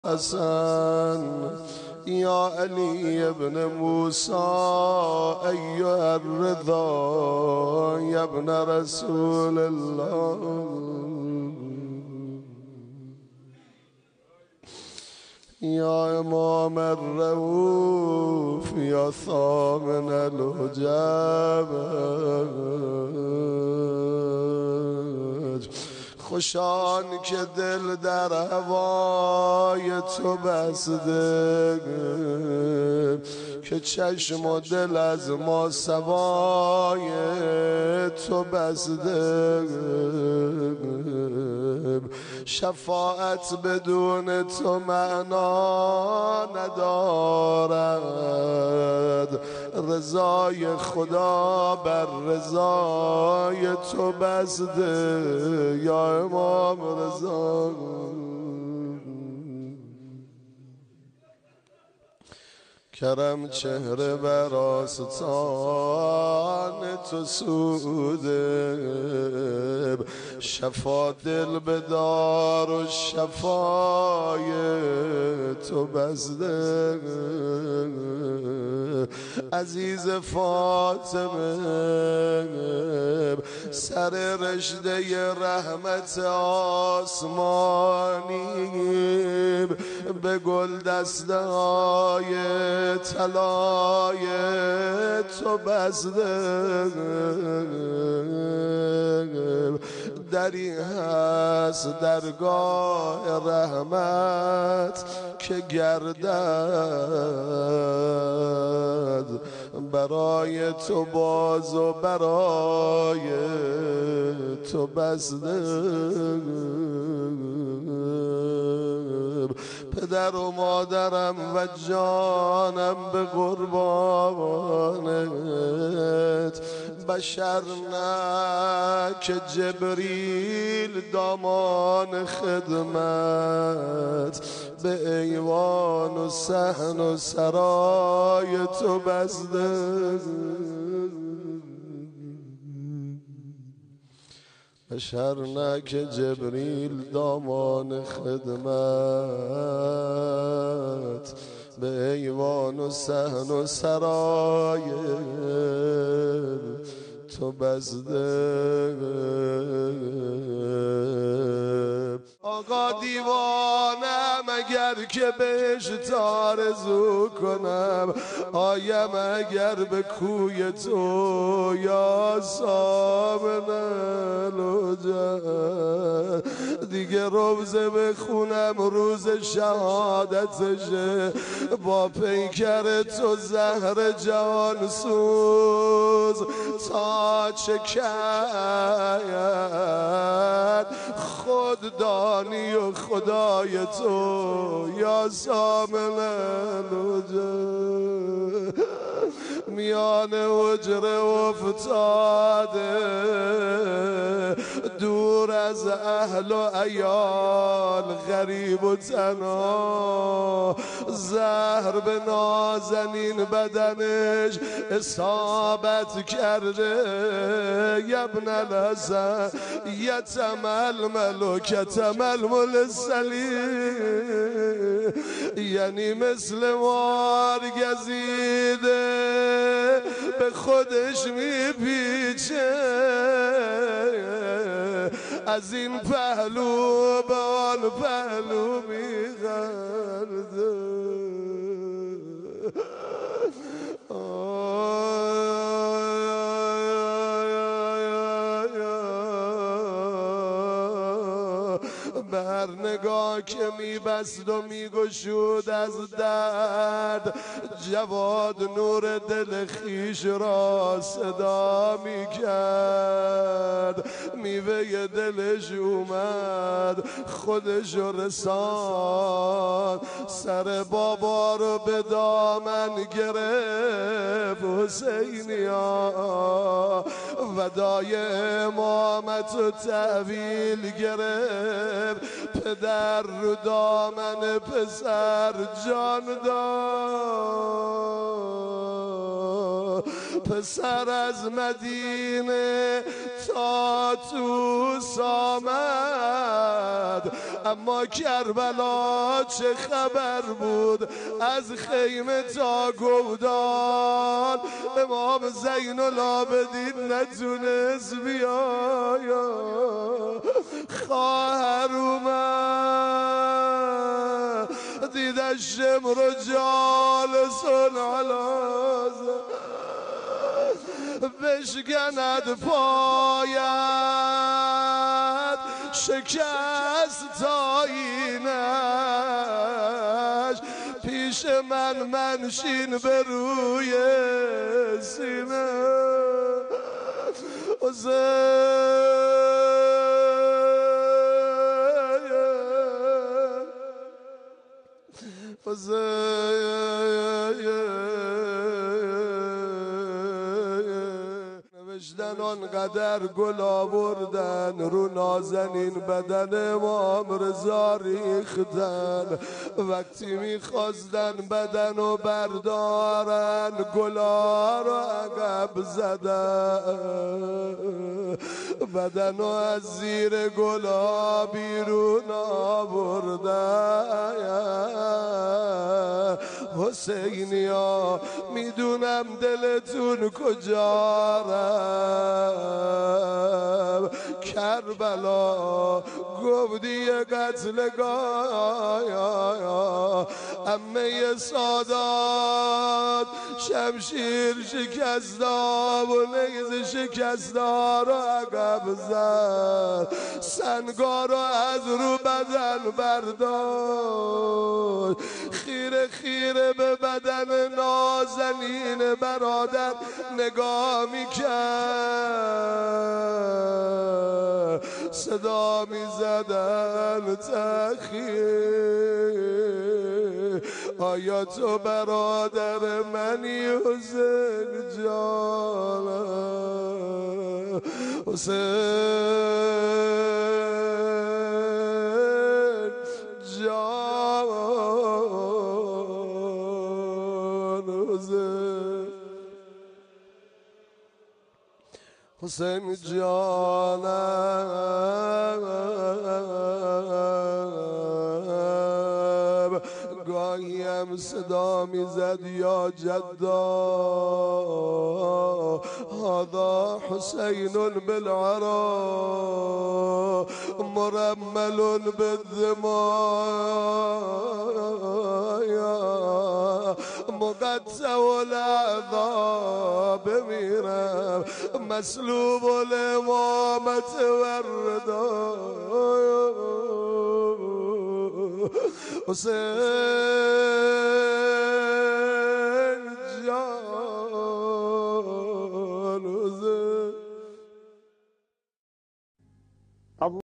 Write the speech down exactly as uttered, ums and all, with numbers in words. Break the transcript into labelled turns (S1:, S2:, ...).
S1: حسن یا علی ابن موسی ایها الرضا یا ابن رسول الله یا امام الرؤوف یا ثامن الحجب خوشان که دل در هوای تو بسته که چشم و دل از ما سوای تو بسته شفاعت بدون تو معنا ندارد رضای خدا بر رضای تو بسته یا امام رضا کرم چهره بر آستان تو سوده شفا دل بدار و شفای تو بسته عزیز فاطمه سر رشته رحمت آسمانی به گل دسته های طلای تو بسته دری هست درگاه رحمت که گردد برای تو باز و برای تو بسته پدر و مادرم و جانم به قربانت بشر نه که جبریل دامان خدمت به ایوان و صحن و سرای تو بسته بشر نه که جبریل دامان خدمت به ایوان و صحن و سرای تو بسته آقا دیوانم اگر که بهش آرزو کنم آیم اگر به کوی تو یا سامن الحجب دیگه روزه بخونم روز شهادتشه با پیکر تو زهر جان سوز تا چه کرد خود دانی و خدای تو یا سامن الحجب میان حجره افتاده دور از اهل و عیال غریب و تنها زهر به نازنین بدنش اصابت کرده یبن الحسن یتململ و کتململ السلیم یعنی مثل مار گزیده به خودش میپیچه از این پهلو به آن پهلو میغرده بر نگاه که میبست و میگشود از درد جواد نور دل خیش را صدا میکرد میوه دلش اومد خودش رسان سر بابا رو به دامن گرفت حسینیا ودای امامت و تحویل گرفت پدر رو دامن پسر جان داد پسر از مدینه تا توس آمد اما کربلا چه خبر بود از خیمه تا گودان امام زین العابدین نتونست بیایا خواهر اومد دیده شمر و جالسون علاز بشکند پاید شکست تاینش پیش من منشین به روی سینه نوشتن آنقدر گل آوردن رو نازنین بدن امام رضا ریختن وقتی میخواستن بدن و بردارن گلا رو عقب زدن بدن و از زیر گلا بیرون آوردن حسینیا میدونم دلتون کجا رم کربلا گفتی قتلگاه امه سادات شمشیر شکستا و نیز شکستا رو عقب زد سنگا رو از رو بدن برداشت خیره خیره به بدن نازنین برادر نگاه میکرد صدا میزدن تخیه آیا تو برادر منی حسین جانم حسین جان حسین حسین جانم گاهی هم صدا میزد یا جدا هذا حسین بالعرا مرمل بالدماء مقطع الاعضاء بمیرم مسلوب الامامت والرضا حسین جان حسین